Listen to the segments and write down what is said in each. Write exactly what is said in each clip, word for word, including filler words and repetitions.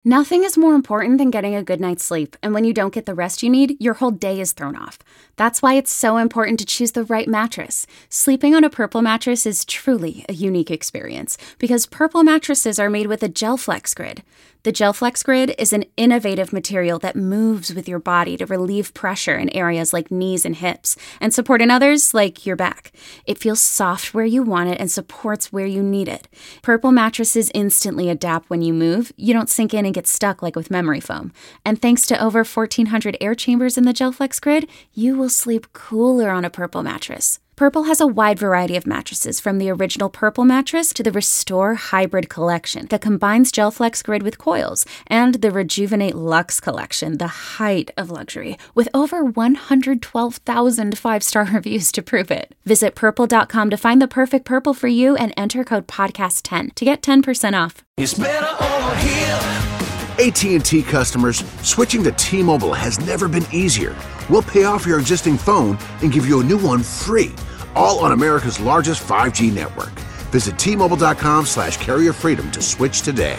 Nothing is more important than getting a good night's sleep, and when you don't get the rest you need, your whole day is thrown off. That's why it's so important to choose the right mattress. Sleeping on a Purple mattress is truly a unique experience, because Purple mattresses are made with a GelFlex Grid. The GelFlex Grid is an innovative material that moves with your body to relieve pressure in areas like knees and hips, and support in others like your back. It feels soft where you want it and supports where you need it. Purple mattresses instantly adapt when you move. You don't sink in and get stuck like with memory foam. And thanks to over fourteen hundred air chambers in the GelFlex Grid, you will sleep cooler on a Purple mattress. Purple has a wide variety of mattresses, from the original Purple mattress to the Restore Hybrid collection that combines GelFlex Grid with coils, and the Rejuvenate Luxe collection, the height of luxury, with over one hundred twelve thousand five-star reviews to prove it. Visit purple dot com to find the perfect Purple for you and enter code podcast ten to get ten percent off. It's better over here. A T and T customers, switching to T-Mobile has never been easier. We'll pay off your existing phone and give you a new one free, all on America's largest five G network. Visit T Mobile dot com slash carrier freedom to switch today.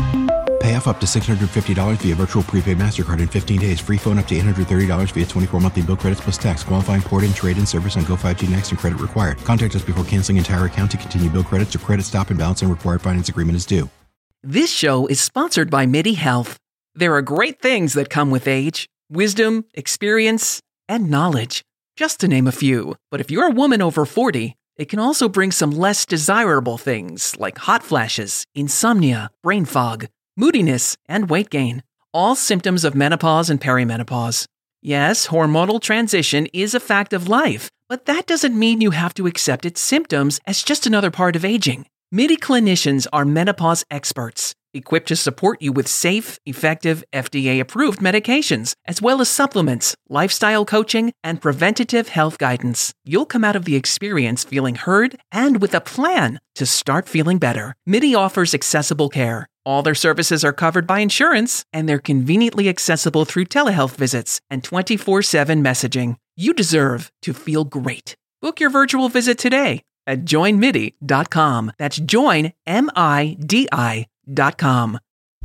Pay off up to six hundred fifty dollars via virtual prepaid MasterCard in fifteen days. Free phone up to eight hundred thirty dollars via twenty-four monthly bill credits plus tax. Qualifying port and trade-in service on Go five G Next and credit required. Contact us before canceling entire account to continue bill credits or credit stop and balance and required finance agreement is due. This show is sponsored by MIDI Health. There are great things that come with age: wisdom, experience, and knowledge, just to name a few. But if you're a woman over forty, it can also bring some less desirable things like hot flashes, insomnia, brain fog, moodiness, and weight gain. All symptoms of menopause and perimenopause. Yes, hormonal transition is a fact of life, but that doesn't mean you have to accept its symptoms as just another part of aging. MIDI clinicians are menopause experts, equipped to support you with safe, effective, F D A-approved medications, as well as supplements, lifestyle coaching, and preventative health guidance. You'll come out of the experience feeling heard and with a plan to start feeling better. MIDI offers accessible care. All their services are covered by insurance, and they're conveniently accessible through telehealth visits and twenty-four seven messaging. You deserve to feel great. Book your virtual visit today at join midi dot com. That's join, M I D I dot com.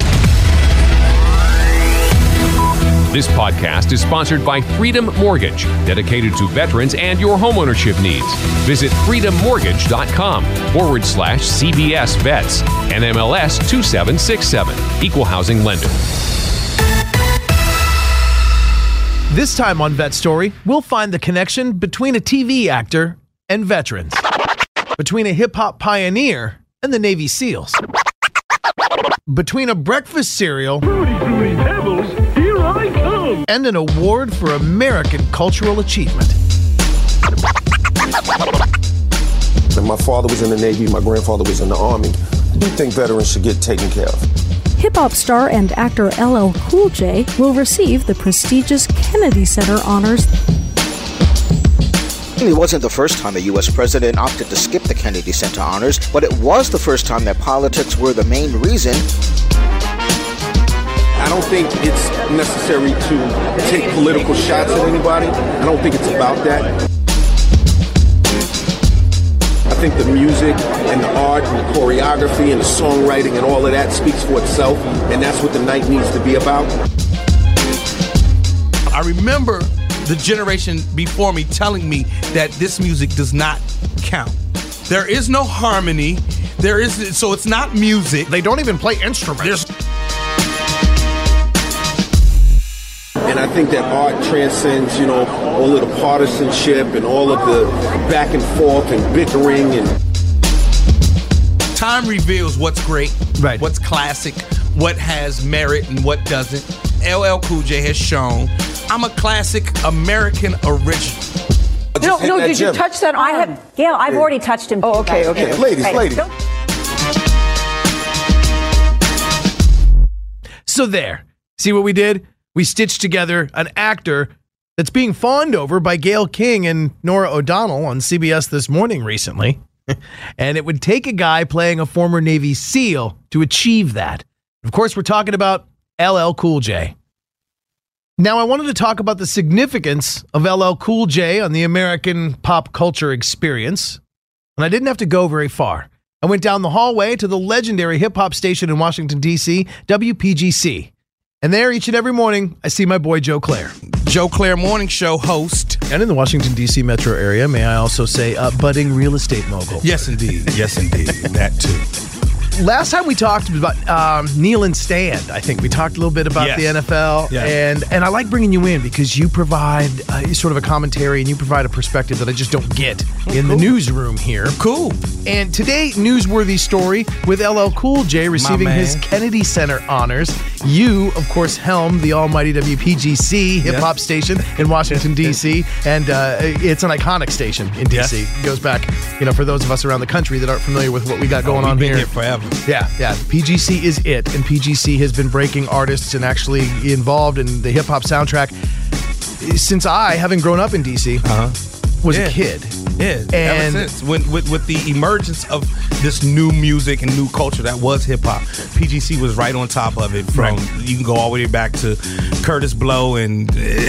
This podcast is sponsored by Freedom Mortgage, dedicated to veterans and your homeownership needs. Visit freedom mortgage dot com forward slash C B S Vets, N M L S two seven six seven, Equal Housing Lender. This time on Vet Story, we'll find the connection between a T V actor and veterans, between a hip-hop pioneer and the Navy SEALs, between a breakfast cereal Fruity, fruity pebbles, here I come, and an award for American cultural achievement. My father was in the Navy, my grandfather was in the Army. We think veterans should get taken care of. Hip-hop star and actor L L Cool J will receive the prestigious Kennedy Center honors. It wasn't the first time a U S president opted to skip the Kennedy Center honors, but it was the first time that politics were the main reason. I don't think it's necessary to take political shots at anybody. I don't think it's about that. I think the music and the art and the choreography and the songwriting and all of that speaks for itself, and that's what the night needs to be about. I remember the generation before me telling me that this music does not count. There is no harmony. There is, so it's not music. They don't even play instruments. There's And I think that art transcends, you know, all of the partisanship and all of the back and forth and bickering. And time reveals what's great, right, what's classic, what has merit and what doesn't. L L Cool J has shown I'm a classic American original. No, no, did gym. you touch that arm? I have, Gail, I've Yeah. already touched him. Oh, okay, okay. Yeah, ladies, Right. ladies. Don't- So there. See what we did? We stitched together an actor that's being fawned over by Gayle King and Norah O'Donnell on C B S This Morning recently. And it would take a guy playing a former Navy SEAL to achieve that. Of course, we're talking about L L Cool J. Now, I wanted to talk about the significance of L L Cool J on the American pop culture experience. And I didn't have to go very far. I went down the hallway to the legendary hip-hop station in Washington, D C, W P G C. And there, each and every morning, I see my boy Joe Clair. Joe Clair Morning Show host. And in the Washington, D C metro area, may I also say, uh, budding real estate mogul. Yes, indeed. Yes, indeed. That too. Last time we talked about um, kneel and stand. I think we talked a little bit about yes. the N F L, yes. and and I like bringing you in because you provide uh, sort of a commentary and you provide a perspective that I just don't get oh, in cool. the newsroom here. Cool. And today, newsworthy story with L L Cool J receiving his Kennedy Center honors. You, of course, helm the almighty W P G C hip hop yes. station in Washington D C, and uh, it's an iconic station in D C. Yes. It goes back, you know, for those of us around the country that aren't familiar with what we got going oh, on been here. here forever. Yeah, yeah. P G C is it, and P G C has been breaking artists and actually involved in the hip hop soundtrack since I, having grown up in D C, uh-huh. was yeah. a kid. Yeah, and ever since when, with with the emergence of this new music and new culture that was hip hop, P G C was right on top of it. From right. you can go all the way back to Curtis Blow and,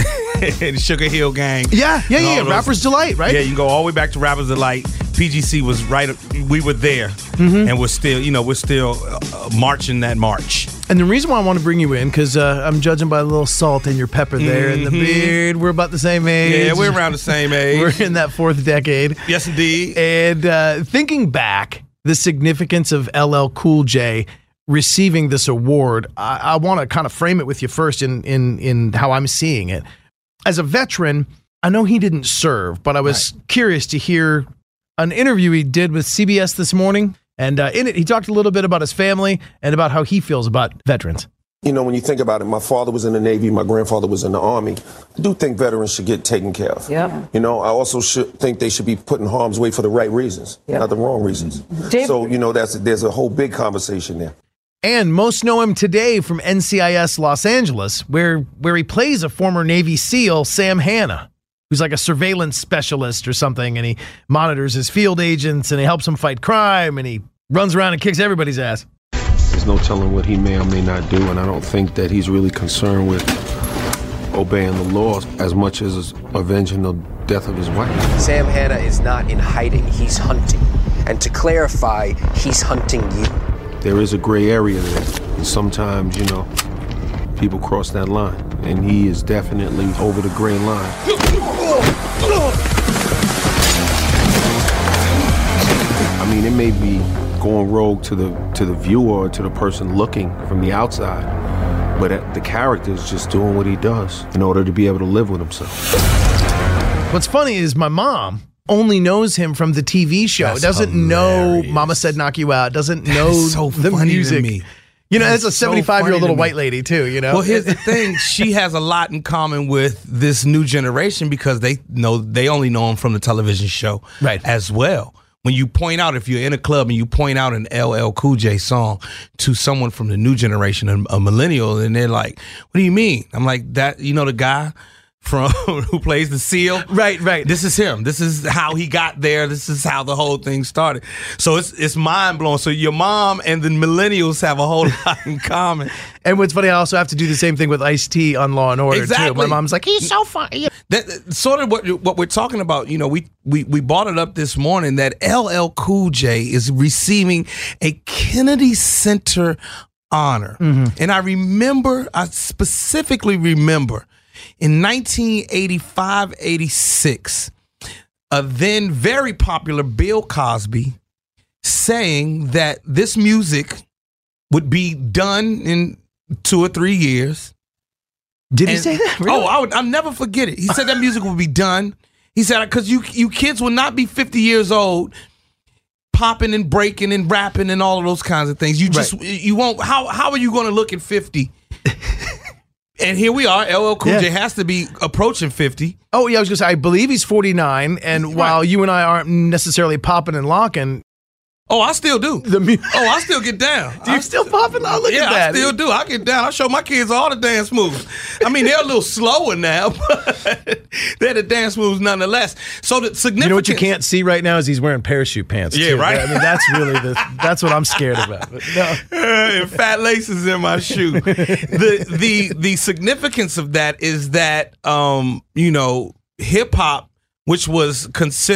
and Sugar Hill Gang. Yeah, yeah, yeah. Those, Rapper's Delight, right? Yeah, you can go all the way back to Rapper's Delight. P G C was right. We were there, mm-hmm. and we're still, you know, we're still uh, marching that march. And the reason why I want to bring you in, because uh, I'm judging by a little salt in your pepper there, mm-hmm. and the beard. We're about the same age. Yeah, we're around the same age. We're in that fourth decade. Yes, indeed. And uh, thinking back, the significance of L L Cool J receiving this award, I, I want to kind of frame it with you first in in in how I'm seeing it. As a veteran, I know he didn't serve, but I was right. curious to hear an interview he did with C B S this morning. And uh, in it, he talked a little bit about his family and about how he feels about veterans. You know, when you think about it, my father was in the Navy, my grandfather was in the Army. I do think veterans should get taken care of. Yeah. You know, I also should think they should be put in harm's way for the right reasons, yep. not the wrong reasons. Dave- so, you know, that's there's a whole big conversation there. And most know him today from N C I S Los Angeles, where where he plays a former Navy SEAL, Sam Hanna, who's like a surveillance specialist or something, and he monitors his field agents, and he helps them fight crime, and he runs around and kicks everybody's ass. There's no telling what he may or may not do, and I don't think that he's really concerned with obeying the laws as much as avenging the death of his wife. Sam Hanna is not in hiding, he's hunting. And to clarify, he's hunting you. There is a gray area there, and sometimes, you know, people cross that line, and he is definitely over the gray line. I mean, it may be going rogue to the to the viewer or to the person looking from the outside, but the character is just doing what he does in order to be able to live with himself. What's funny is my mom only knows him from the T V show. That's doesn't hilarious. know Mama Said Knock You Out, doesn't that know is so the funny music. To me. You know, That's that's a so seventy-five-year-old little funny to white me. lady, too, you know? Well, here's the thing. She has a lot in common with this new generation because they know they only know him from the television show right. as well. When you point out, if you're in a club and you point out an L L Cool J song to someone from the new generation, a, a millennial, and they're like, what do you mean? I'm like, that, you know, the guy from who plays the SEAL? Right, right. This is him. This is how he got there. This is how the whole thing started. So it's it's mind blowing. So your mom and the millennials have a whole lot in common. And what's funny, I also have to do the same thing with Ice-T on Law and Order, exactly. too. My mom's like, he's so funny. That, that sort of what what we're talking about. You know, we, we we brought it up this morning that L L Cool J is receiving a Kennedy Center honor. Mm-hmm. And I remember, I specifically remember, in nineteen eighty-five eighty-six, a then very popular Bill Cosby saying that this music would be done in two or three years. Did he and, say that? Really? Oh, I would, I'll never forget it. He said that music would be done. He said, because you you kids will not be fifty years old popping and breaking and rapping and all of those kinds of things. You just, right. you won't, how how are you going to look at fifty? And here we are. L L Cool yeah. J has to be approaching fifty. Oh, yeah, I was going to say, I believe he's forty-nine. And right. while you and I aren't necessarily popping and locking. Oh, I still do. The mu- oh, I still get down. Do you I still pop and lock? Look yeah, at that. I still do. I get down. I show my kids all the dance moves. I mean, they're a little slower now, but they're the dance moves nonetheless. So the significance. You know what you can't see right now is he's wearing parachute pants. Yeah, too. right. I mean, that's really the, that's what I'm scared about. But no. And fat laces in my shoe. the the the significance of that is that um, you know, hip hop, which was considered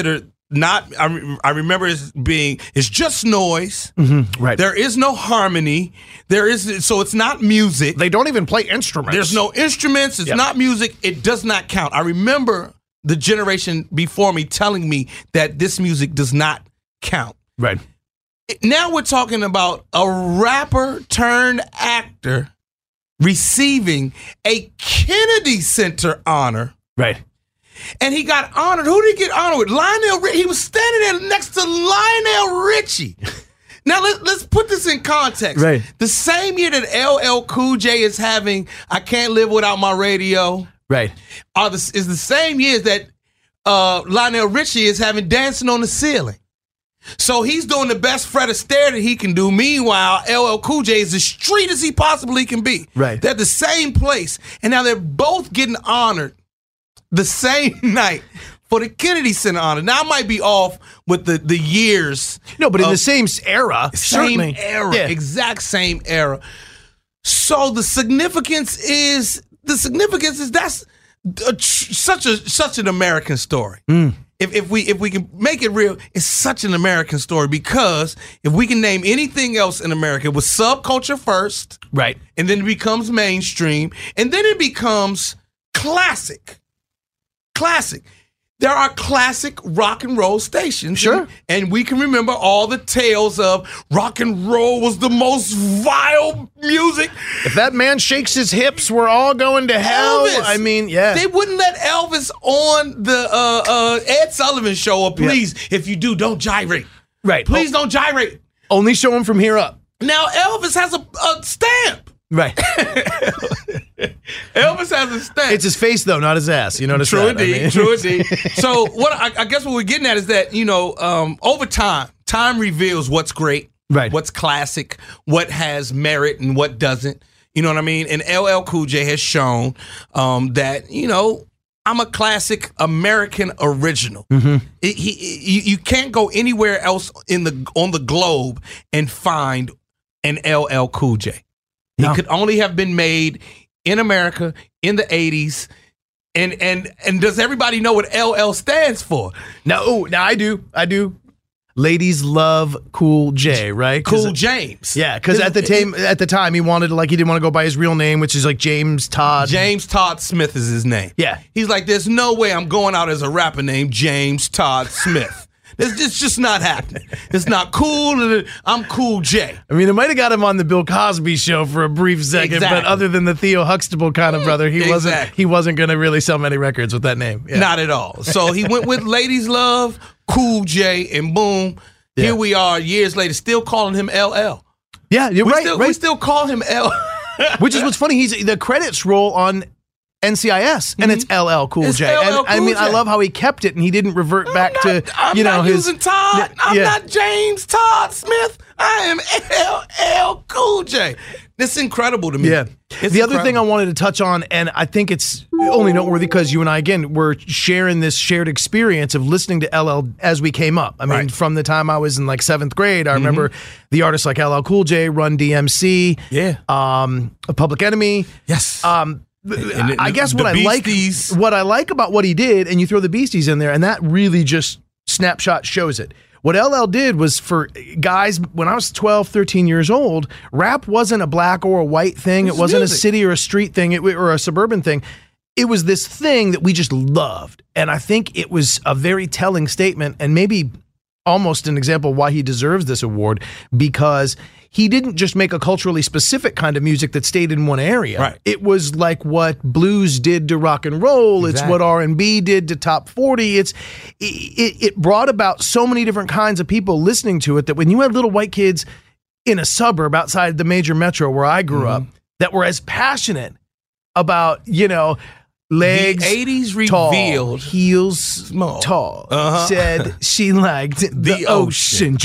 not. I, re- I remember it being. It's just noise. Mm-hmm, right. There is no harmony. There is. So it's not music. They don't even play instruments. There's no instruments. It's Yep. not music. It does not count. I remember the generation before me telling me that this music does not count. Right. Now we're talking about a rapper turned actor receiving a Kennedy Center honor. Right. And he got honored. Who did he get honored with? Lionel Richie. He was standing there next to Lionel Richie. Now, let, let's put this in context. Right. The same year that L L Cool J is having I Can't Live Without My Radio Right. are the, is the same years that uh, Lionel Richie is having Dancing on the Ceiling. So he's doing the best Fred Astaire that he can do. Meanwhile, L L Cool J is as street as he possibly can be. Right. They're at the same place. And now they're both getting honored the same night for the Kennedy Center honor. Now, I might be off with the, the years. No, but in of- the same era. Same certainly. era. Yeah. Exact same era. So the significance is, the significance is that's a, tr- such a such an American story. Mm. If, if we if we can make it real, it's such an American story because if we can name anything else in America, it was subculture first, Right. and then it becomes mainstream, and then it becomes classic. Classic. There are classic rock and roll stations. Sure. And, and we can remember all the tales of rock and roll was the most vile music. If that man shakes his hips, we're all going to hell. Elvis. I mean, yeah. They wouldn't let Elvis on the uh, uh, Ed Sullivan show. Or please, if you do, don't gyrate. Right. Please don't gyrate. Only show him from here up. Now, Elvis has a, a stamp. Right. Elvis has a stamp. It's his face, though, not his ass. You notice True that? I indeed. mean- True indeed. So what I, I guess what we're getting at is that, you know, um, over time, time reveals what's great, Right. what's classic, what has merit and what doesn't. You know what I mean? And L L Cool J has shown um, that, you know, I'm a classic American original. Mm-hmm. It, he, you, you can't go anywhere else in the on the globe and find an L L Cool J. No. It could only have been made in America in the eighties. And and and does everybody know what L L stands for? No, now I do. I do. Ladies love Cool J, right? 'Cause Cool it- James. Yeah, because at the time, at the time, he wanted to, like, he didn't want to go by his real name, which is like James Todd. James Todd Smith is his name. Yeah. He's like, there's no way I'm going out as a rapper named James Todd Smith. It's, it's just not happening. It's not cool. I'm Cool J. I mean, it might have got him on the Bill Cosby show for a brief second, Exactly. but other than the Theo Huxtable kind of brother, he wasn't. Exactly. He wasn't going to really sell many records with that name. Yeah. Not at all. So he went with Ladies Love, Cool J, and boom, Yeah. here we are years later, still calling him L L. Yeah, you're we right. Still, right. We still call him L. Which is what's funny. He's the credits roll on N C I S, and it's L L Cool It's J. L L and I Cool mean, I J. love how he kept it, and he didn't revert back not, to I'm you know not his. using Todd. I'm yeah. not James Todd Smith. I am L L Cool J. It's incredible to me. Yeah. It's the other thing I incredible. wanted to touch on, and I think it's only noteworthy because you and I, again, were sharing this shared experience of listening to L L as we came up. I mean, Right. from the time I was in like seventh grade, I remember the artists like L L Cool J, Run D M C, Yeah. um, Public Enemy. Yes. Um, And the- I guess the what I like, Beasties. what I like about what he did, and you throw the Beasties in there, and that really just snapshot shows it. What L L did was for guys, when I was twelve, thirteen years old, rap wasn't a black or a white thing. It, was wasn't music. a city or a street thing it, or a suburban thing. It was this thing that we just loved. And I think it was a very telling statement and maybe almost an example of why he deserves this award, because he didn't just make a culturally specific kind of music that stayed in one area. Right. It was like what blues did to rock and roll. It's Exactly. what R and B did to top forty. It's it, it brought about so many different kinds of people listening to it that when you had little white kids in a suburb outside the major metro where I grew up that were as passionate about, you know, legs The eighties tall, revealed heels Small. tall, Uh-huh. said she liked the, The ocean.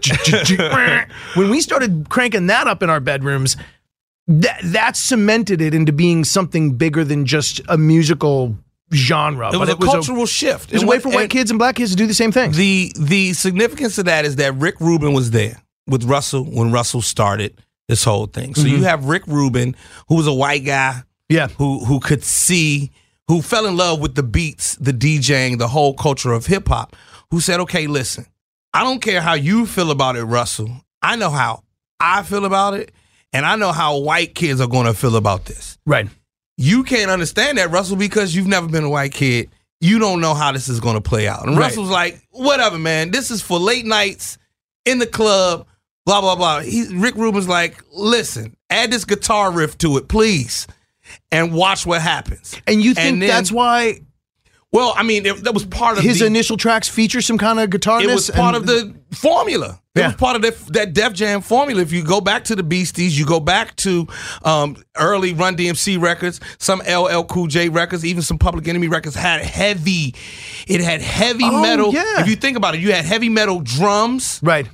When we started cranking that up in our bedrooms, that that cemented it into being something bigger than just a musical genre. It was but a cultural shift. It was a And way what- for white and kids and black kids to do the same thing. The the significance of that is that Rick Rubin was there with Russell when Russell started this whole thing. So Mhm. you have Rick Rubin, who was a white guy, yeah, who who could see, who fell in love with the beats, the DJing, the whole culture of hip hop, who said, okay, listen, I don't care how you feel about it, Russell. I know how I feel about it, and I know how white kids are going to feel about this. Right. You can't understand that, Russell, because you've never been a white kid. You don't know how this is going to play out. And Right. Russell's like, whatever, man. This is for late nights in the club, blah, blah, blah. He, Rick Rubin's like, listen, add this guitar riff to it, please, and watch what happens. And you think And then- that's why Well, I mean, it, that was part of his the, initial tracks feature some kind of guitarness? It was part and- of the formula. It Yeah. was part of the, that Def Jam formula. If you go back to the Beasties, you go back to um, early Run D M C records, some L L Cool J records, even some Public Enemy records had heavy. It had heavy Oh, metal. yeah. If you think about it, you had heavy metal drums. Right.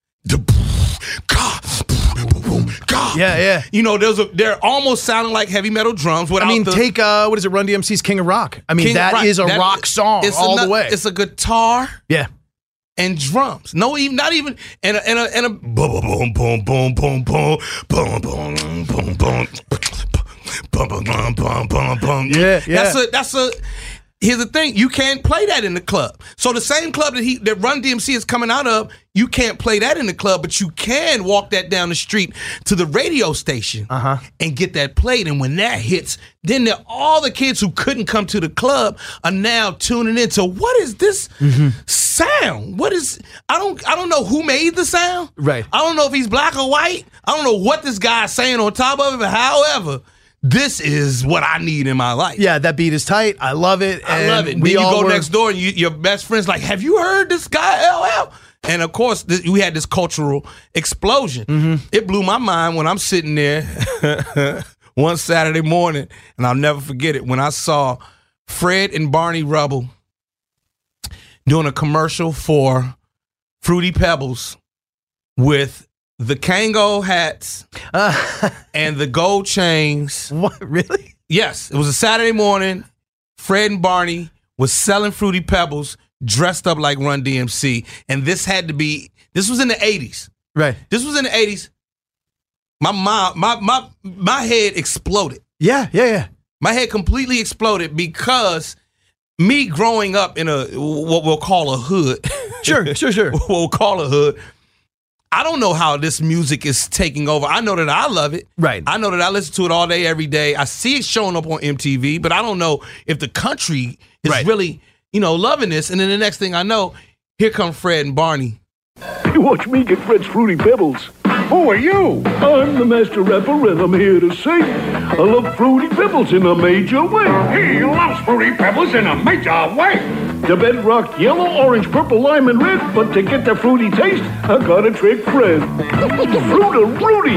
Yeah, yeah. You know, there's a they're almost sounding like heavy metal drums. Without I mean, the, take, uh, what is it, Run D M C's King of Rock. I mean, King- that right, is a that- rock song it's all a, the way. It's a guitar. Yeah. And drums. No, even not even and a and a and a boom boom boom boom boom boom boom boom boom boom boom boom boom boom boom boom. Yeah, yeah. That's a that's a. Here's the thing: you can't play that in the club. So the same club that he that Run D M C is coming out of, you can't play that in the club, but you can walk that down the street to the radio station Uh-huh. and get that played. And when that hits, then there, all the kids who couldn't come to the club are now tuning in to what is this sound? What is I don't I don't know who made the sound. Right. I don't know if he's black or white. I don't know what this guy's saying on top of it, but however, this is what I need in my life. Yeah, that beat is tight. I love it. I and love it. We Then you all go were- next door and you, your best friend's like, have you heard this guy L L? And of course, th- we had this cultural explosion. Mm-hmm. It blew my mind when I'm sitting there one Saturday morning, and I'll never forget it, when I saw Fred and Barney Rubble doing a commercial for Fruity Pebbles with the Kango hats Uh, and the gold chains. What, really? Yes, it was a Saturday morning. Fred and Barney was selling Fruity Pebbles dressed up like Run D M C. And this had to be, this was in the eighties. Right. This was in the eighties. My mom, my my my head exploded. Yeah, yeah, yeah. My head completely exploded because me growing up in a, what we'll call a hood. Sure, sure, sure. What we'll call a hood. I don't know how this music is taking over. I know that I love it. Right. I know that I listen to it all day, every day. I see it showing up on M T V, but I don't know if the country is Right. really, you know, loving this. And then the next thing I know, here come Fred and Barney. You watch me get Fred's Fruity Pebbles. Who are you? I'm the master rapper, and I'm here to sing. I love Fruity Pebbles in a major way. He loves Fruity Pebbles in a major way. The bedrock yellow, orange, purple, lime, and red. But to get the fruity taste, I gotta trick Fred. Fruita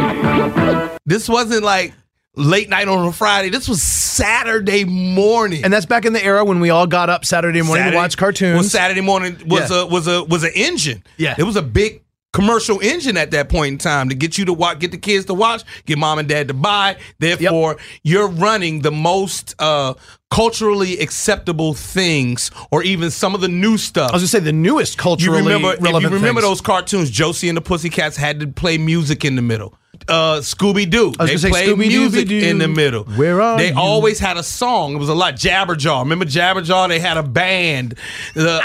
Rudy. This wasn't like late night on a Friday. This was Saturday morning. And that's back in the era when we all got up Saturday morning Saturday- to watch cartoons. Well, Saturday morning was Yeah. a was a was an engine. Yeah. It was a big commercial engine at that point in time to get you to watch, get the kids to watch, get mom and dad to buy. Therefore, you're running the most uh, culturally acceptable things, or even some of the new stuff. I was gonna say the newest culturally you remember, relevant if you remember things. those cartoons, Josie and the Pussycats had to play music in the middle. Uh, Scooby Doo, I was they gonna say played Scooby-Doo, music Doo. in the middle. Where are they you? always had a song. It was a lot. Jabberjaw, remember Jabberjaw? They had a band. The,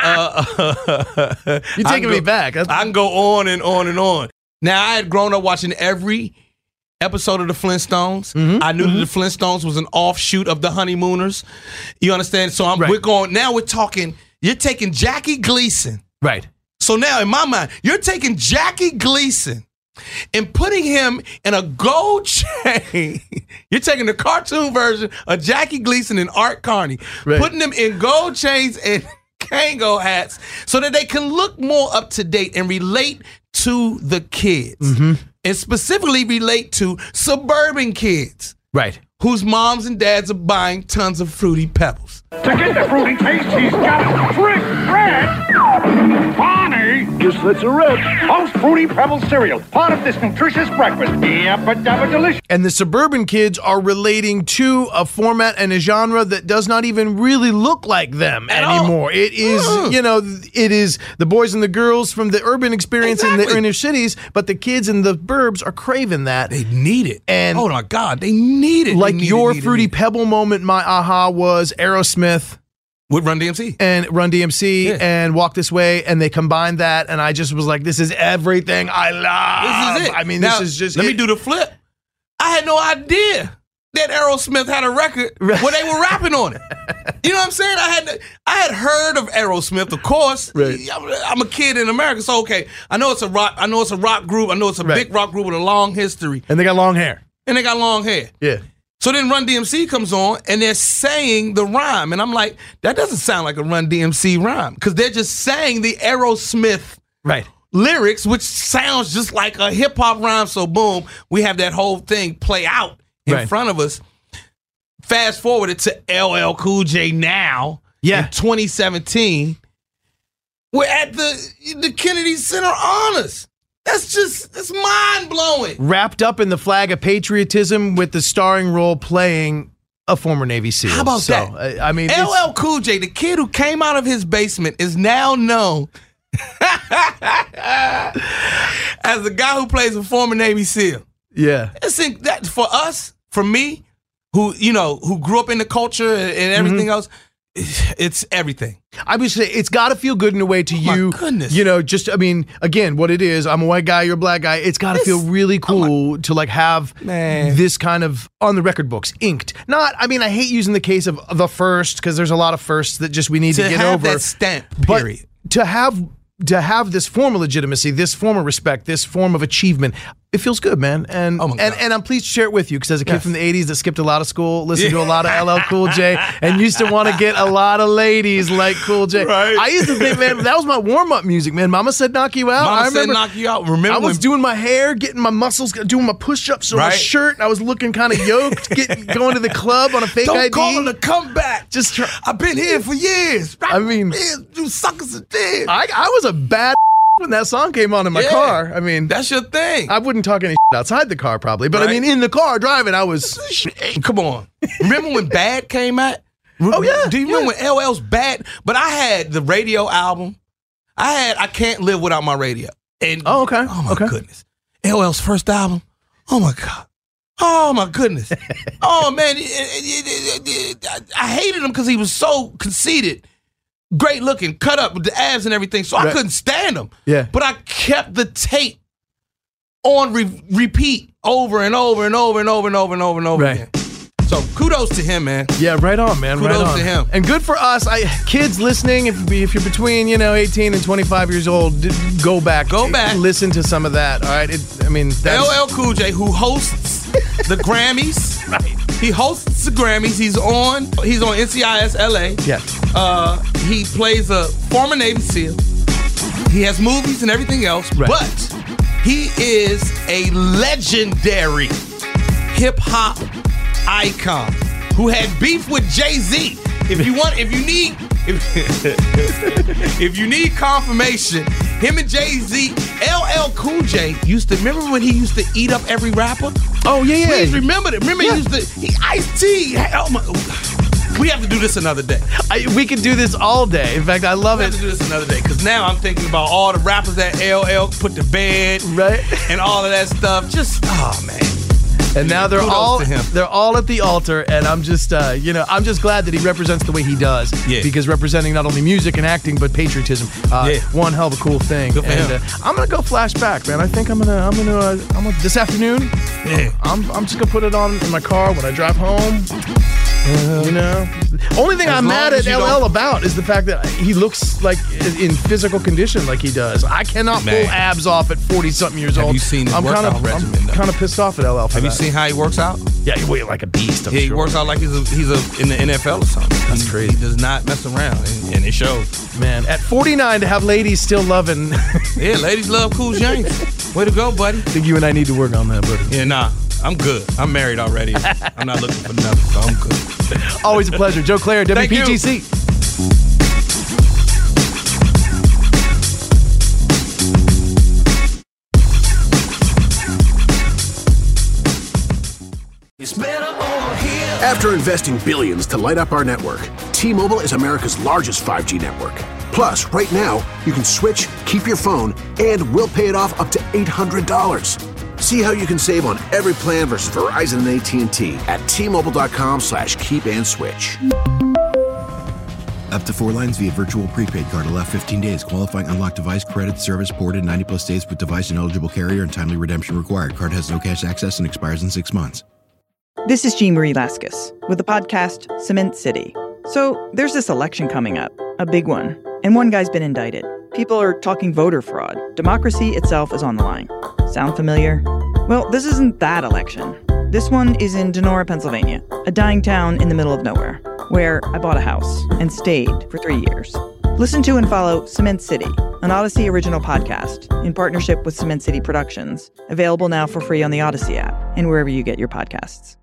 uh, You're I taking can me go- back. That's- I can go on and on and on. Now, I had grown up watching every episode of the Flintstones. Mm-hmm. I knew that the Flintstones was an offshoot of the Honeymooners. You understand? So I'm, Right. we're going, now we're talking, you're taking Jackie Gleason. Right. So now in my mind, you're taking Jackie Gleason and putting him in a gold chain. You're taking the cartoon version of Jackie Gleason and Art Carney, Right. putting them in gold chains and Kango hats so that they can look more up to date and relate to the kids. Mm-hmm. And specifically relate to suburban kids Right. whose moms and dads are buying tons of Fruity Pebbles. To get the fruity taste, he's got to trick Fred. Barney. Guess that's a wrap. House Fruity Pebbles cereal, part of this nutritious breakfast. Yabba dabba delicious. And the suburban kids are relating to a format and a genre that does not even really look like them At all. anymore. It is, Mm. you know, it is the boys and the girls from the urban experience in the Exactly. inner cities, but the kids in the burbs are craving that. They need it. And oh my God, they need it. like They need it, your need it, Fruity need it. Pebble moment, my aha was Aerosmith, With Run D M C. And Run D M C Yeah. and Walk This Way, and they combined that, and I just was like, this is everything I love. This is it. I mean, Now, this is just Let it. me do the flip. I had no idea that Aerosmith had a record where they were rapping on it. You know what I'm saying? I had I had heard of Aerosmith, of course. Right. I'm a kid in America, so okay. I know it's a rock. I know it's a rock group. I know it's a Right. big rock group with a long history, And they got long hair. and they got long hair. Yeah. So then Run D M C comes on, and they're saying the rhyme, and I'm like, that doesn't sound like a Run D M C rhyme because they're just saying the Aerosmith Right. lyrics, which sounds just like a hip hop rhyme. So boom, we have that whole thing play out in Right. front of us. Fast forward it to L L Cool J now Yeah. in twenty seventeen. We're at the the Kennedy Center Honors. That's just that's mind blowing. Wrapped up in the flag of patriotism with the starring role playing a former Navy SEAL. How about so, that? I I mean, L it's- L Cool J, the kid who came out of his basement, is now known as the guy who plays a former Navy SEAL. yeah. I think that for us, for me, who you know, who grew up in the culture and, and everything Mm-hmm. else, it's everything. I would say it's got to feel good in a way to Oh my you. goodness. You know, just I mean, again, what it is. I'm a white guy. You're a black guy. It's got to This- feel really cool to like have Man. this kind of on the record books, inked. Not. I mean, I hate using the case of the first because there's a lot of firsts that just we need to, To get have over. that stamp, But period. to have to have this form of legitimacy, this form of respect, this form of achievement, it feels good, man. And Oh my and, God. and I'm pleased to share it with you because as a kid Yes. from the eighties that skipped a lot of school, listened to Yeah. a lot of L L Cool J, and used to want to get a lot of ladies like Cool J. Right. I used to think, man, that was my warm up music, man. Mama said knock you out. Mama I said remember knock you out. Remember I was when doing my hair, getting my muscles, doing my push ups on my Right. shirt. And I was looking kind of yoked, getting going to the club on a fake Don't I D. call it a comeback. Just try, I've been here for years. I mean, you suckers are dead. I, I was a bad when that song came on in my Yeah. car. I mean, That's your thing. I wouldn't talk any outside the car probably, but I Right. mean, in the car driving, I was. Come on. Remember when Bad came out? Oh, yeah, Do you yeah. remember when L L's Bad? But I had the radio album. I had I Can't Live Without My Radio. And Oh, okay. oh my okay. goodness. L L's first album. Oh my God. Oh my goodness. Oh man. It- it- it- it- it- I hated him because he was so conceited. Great looking, cut up with the abs and everything. So I Right. couldn't stand him. Yeah. But I kept the tape on re- repeat over and over and over and over and over and over and over Right. again. So kudos to him, man. Yeah, right on, man. Kudos right on. to him. And good for us. I kids listening, if if you're between you know eighteen and twenty-five years old, d- go back, Go back. listen to some of that. All right. It, I mean, that's, L L Cool J, who hosts the Grammys. Right. He hosts the Grammys. He's on. He's on N C I S L A. Yeah. Uh, he plays a former Navy SEAL. He has movies and everything else, Right. but he is a legendary hip hop icon who had beef with Jay-Z. If you want, if you need, if, if you need confirmation, him and Jay-Z, L L Cool J used to remember when he used to eat up every rapper. Oh yeah, yeah. Please remember that. Remember Yeah. he used to he Ice-T. Oh my. We have to do this another day. I, we could do this all day. In fact, I love We have it. to do this another day because now I'm thinking about all the rappers that L L put to bed, Right. and all of that stuff. Just oh man. And now they're Kudos all to him. they're all at the altar, and I'm just uh, you know I'm just glad that he represents the way he does. Yeah. Because representing not only music and acting but patriotism, uh, Yeah. one hell of a cool thing. Good for and him. Uh, I'm gonna go flashback, man. I think I'm gonna I'm gonna uh, I'm gonna, this afternoon. Yeah. I'm I'm just gonna put it on in my car when I drive home. You know, only thing As I'm long mad as at you L L don't- about is the fact that he looks like in physical condition like he does. I cannot Man. pull abs off at forty something years Have old. you seen his I'm kind workout of regimen, I'm though? kind of pissed off at L L for Have you that. seen how he works out? Yeah, he weighs like a beast. I'm Yeah, he sure. works out like he's a, he's a, in the N F L or something. That's he, crazy. He does not mess around, and, and it shows. Man, at forty-nine to have ladies still loving. Yeah, ladies love Cool James. Way to go, buddy. I think you and I need to work on that, buddy. Yeah, nah, I'm good. I'm married already. I'm not looking for nothing, so I'm good. Always a pleasure. Joe Claire, W Thank P you. G C. After investing billions to light up our network, T-Mobile is America's largest five G network. Plus, right now, you can switch, keep your phone, and we'll pay it off up to eight hundred dollars. See how you can save on every plan versus Verizon and A T and T at T-Mobile.com slash keep and switch. Up to four lines via virtual prepaid card. Allow fifteen days. Qualifying unlocked device credit service ported ninety plus days with device and eligible carrier and timely redemption required. Card has no cash access and expires in six months. This is Jean Marie Laskus with the podcast Cement City. So there's this election coming up, a big one, and one guy's been indicted. People are talking voter fraud. Democracy itself is on the line. Sound familiar? Well, this isn't that election. This one is in Donora, Pennsylvania, a dying town in the middle of nowhere, where I bought a house and stayed for three years. Listen to and follow Cement City, an Odyssey original podcast in partnership with Cement City Productions, available now for free on the Odyssey app and wherever you get your podcasts.